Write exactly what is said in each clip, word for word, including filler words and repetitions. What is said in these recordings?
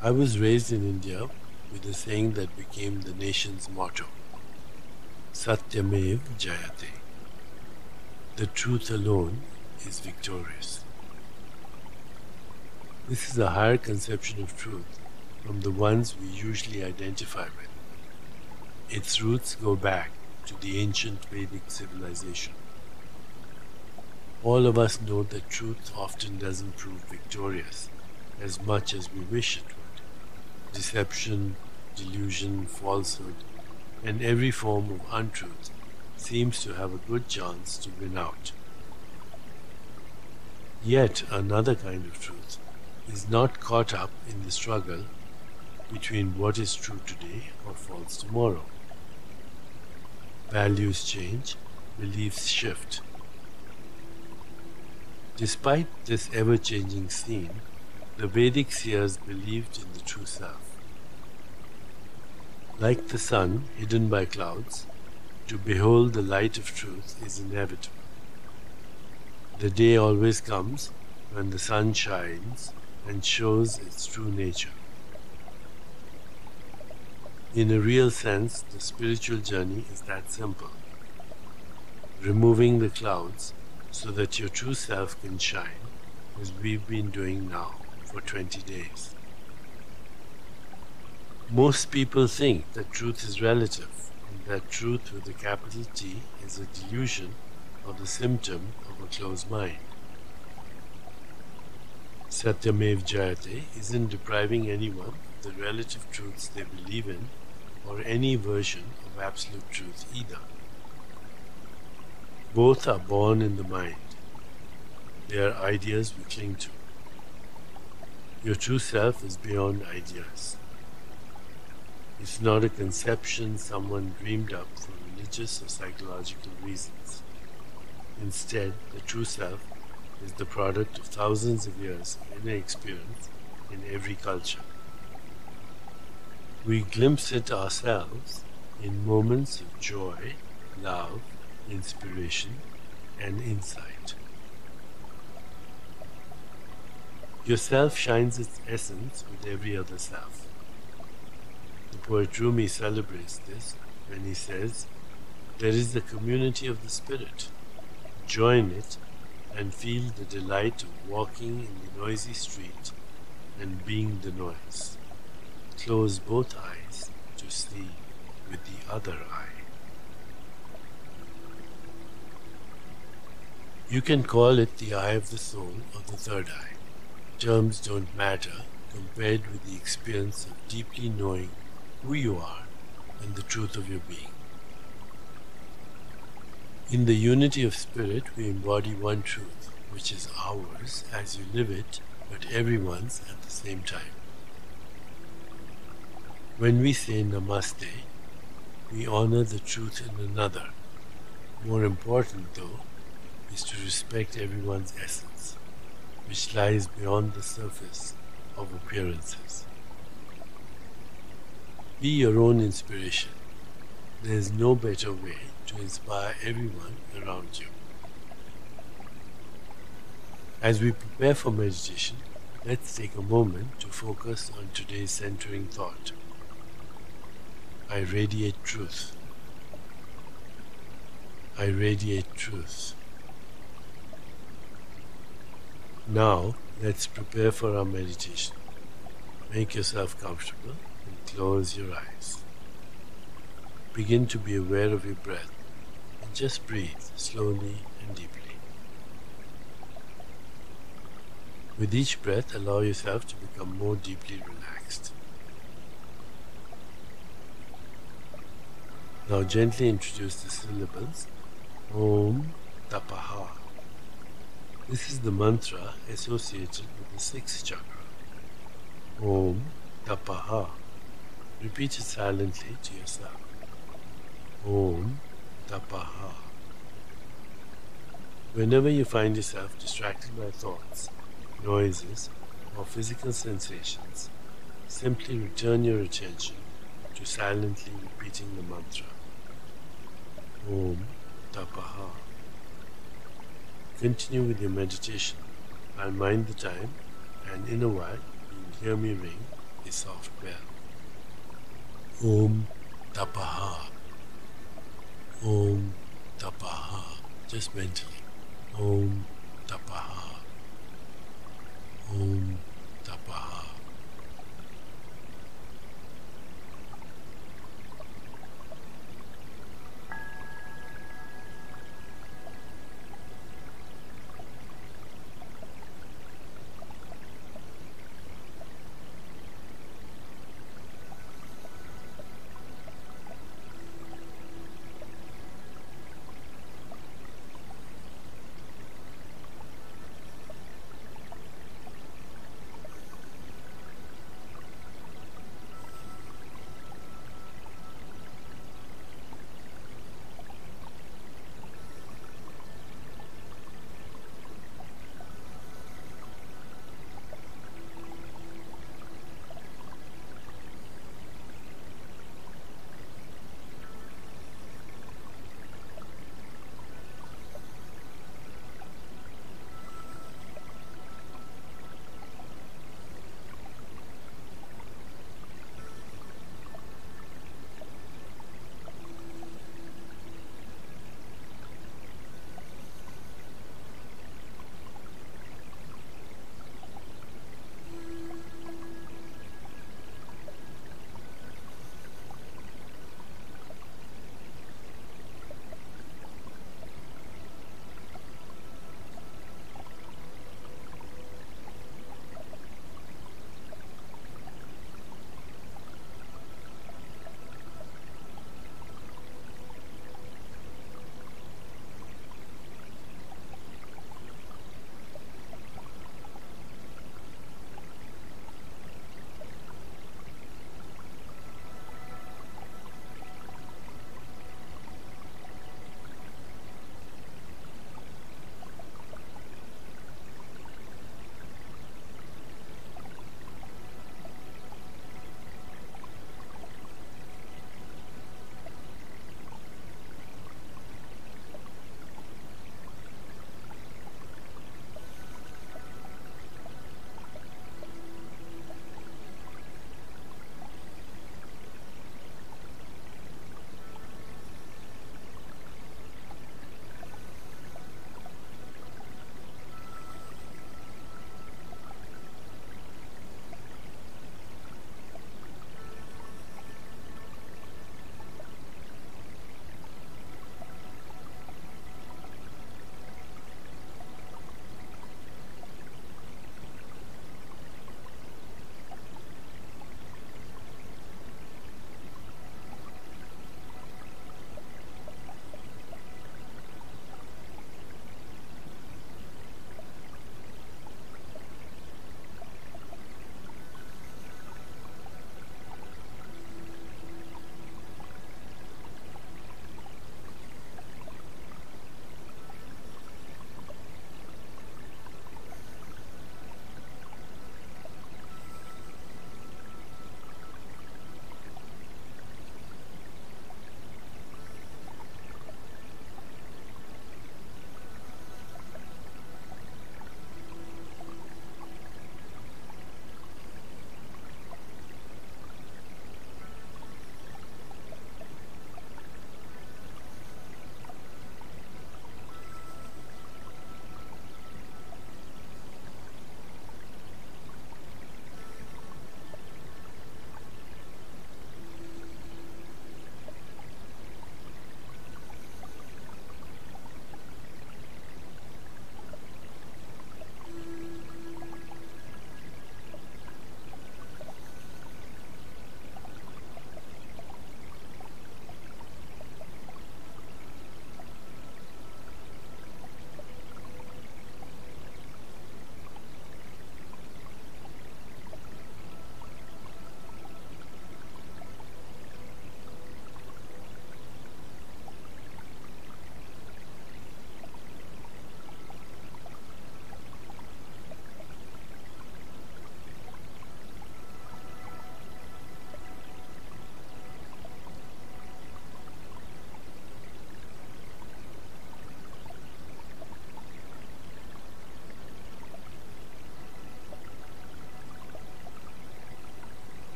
I was raised in India with a saying that became the nation's motto, Satyamev Jayate. The truth alone is victorious. This is a higher conception of truth from the ones we usually identify with. Its roots go back to the ancient Vedic civilization. All of us know that truth often doesn't prove victorious as much as we wish it would. Deception, delusion, falsehood, and every form of untruth seems to have a good chance to win out. Yet another kind of truth is not caught up in the struggle between what is true today or false tomorrow. Values change, beliefs shift. Despite this ever-changing scene, the Vedic seers believed in the true self. Like the sun hidden by clouds, to behold the light of truth is inevitable. The day always comes when the sun shines and shows its true nature. In a real sense, the spiritual journey is that simple. Removing the clouds so that your true self can shine, as we've been doing now for twenty days. Most people think that truth is relative, and that truth with a capital T is a delusion or the symptom of a closed mind. Satyamev Jayate isn't depriving anyone of the relative truths they believe in or any version of absolute truth either. Both are born in the mind. They are ideas we cling to. Your true self is beyond ideas. It's not a conception someone dreamed up for religious or psychological reasons. Instead, the true self is the product of thousands of years of inner experience in every culture. We glimpse it ourselves in moments of joy, love, inspiration, and insight. Your self shines its essence with every other self. The poet Rumi celebrates this when he says, "There is the community of the spirit. Join it and feel the delight of walking in the noisy street and being the noise. Close both eyes to see with the other eye." You can call it the eye of the soul or the third eye. Terms don't matter compared with the experience of deeply knowing who you are and the truth of your being. In the unity of spirit, we embody one truth, which is ours as you live it, but everyone's at the same time. When we say Namaste, we honor the truth in another. More important, though, is to respect everyone's essence, which lies beyond the surface of appearances. Be your own inspiration. There is no better way to inspire everyone around you. As we prepare for meditation, let's take a moment to focus on today's centering thought. I radiate truth. I radiate truth. Now, let's prepare for our meditation. Make yourself comfortable and close your eyes. Begin to be aware of your breath and just breathe slowly and deeply. With each breath, allow yourself to become more deeply relaxed. Now gently introduce the syllables Om Tapaha. This is the mantra associated with the sixth chakra. Om Tapaha. Repeat it silently to yourself. Om Tapaha. Whenever you find yourself distracted by thoughts, noises, or physical sensations, simply return your attention to silently repeating the mantra. Om Tapaha. Continue with your meditation. I'll mind the time, and in a while you'll hear me ring a soft bell. Om Tapaha. Om Tapaha. Just mentally. Om Tapaha. Om Tapaha.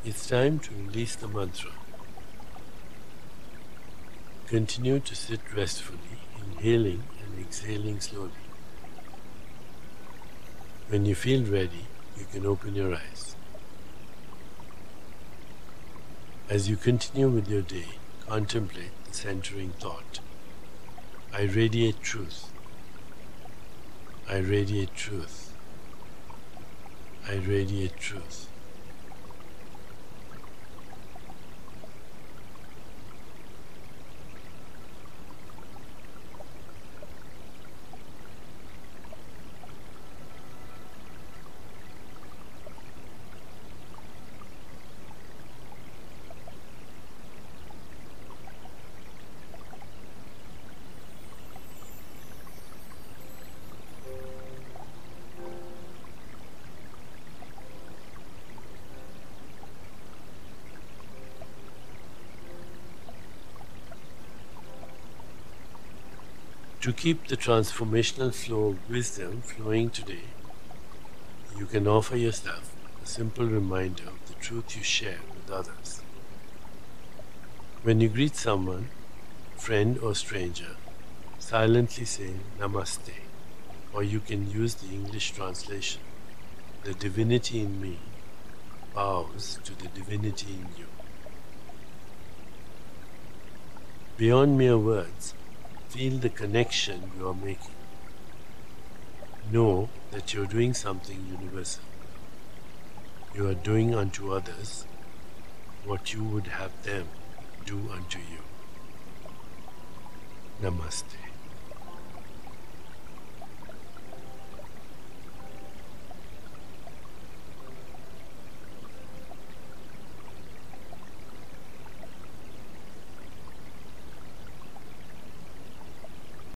It's time to release the mantra. Continue to sit restfully, inhaling and exhaling slowly. When you feel ready, you can open your eyes. As you continue with your day, contemplate the centering thought. I radiate truth. I radiate truth. I radiate truth. To keep the transformational flow of wisdom flowing today, you can offer yourself a simple reminder of the truth you share with others. When you greet someone, friend or stranger, silently say Namaste, or you can use the English translation, the divinity in me bows to the divinity in you. Beyond mere words, feel the connection you are making. Know that you are doing something universal. You are doing unto others what you would have them do unto you. Namaste.